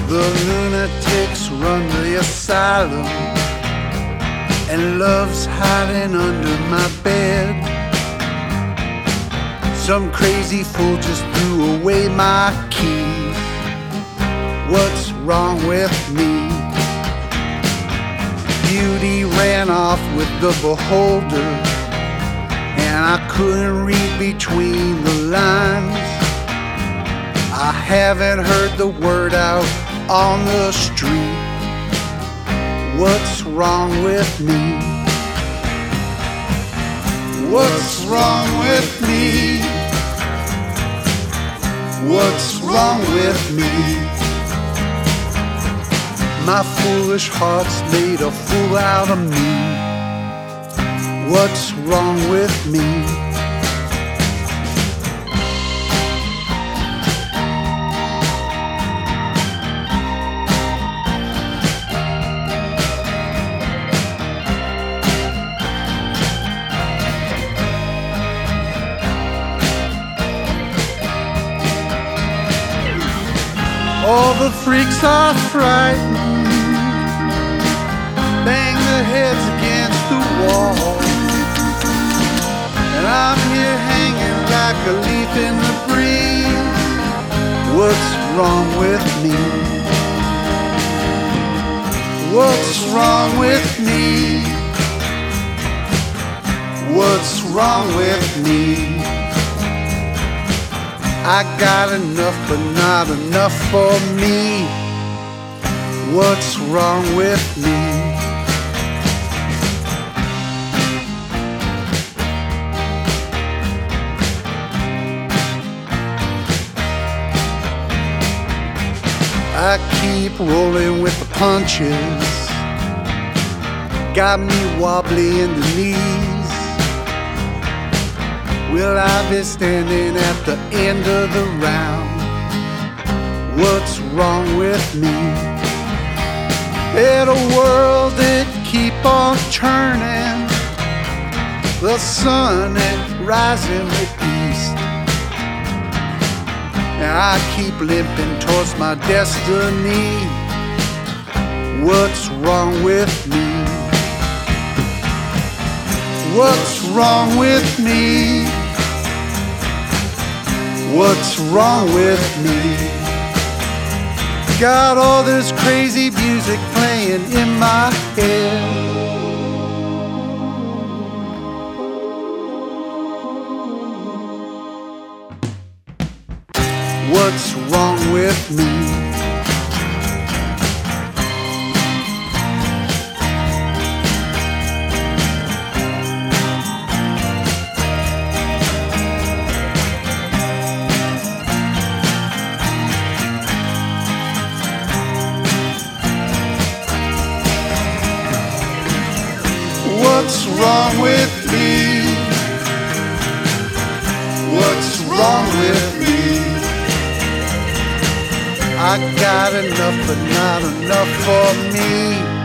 The lunatics run the asylum, and love's hiding under my bed. Some crazy fool just threw away my keys. What's wrong with me? Beauty ran off with the beholder, and I couldn't read between the lines. I haven't heard the word out on the street. What's wrong with me? What's wrong with me? What's wrong with me? My foolish heart's made a fool out of me. What's wrong with me? All the freaks are frightened, bang their heads against the wall, and I'm here hanging like a leaf in the breeze. What's wrong with me? What's wrong with me? What's wrong with me? I got enough, but not enough for me. What's wrong with me? I keep rolling with the punches, got me wobbly in the knees. Will I be standing at the end of the round? What's wrong with me? In a world that keep on turning, the sun ain't rising the east, and I keep limping towards my destiny. What's wrong with me? What's wrong with me? What's wrong with me? Got all this crazy music playing in my head. What's wrong with me? What's wrong with me? What's wrong with me? I got enough, but not enough for me.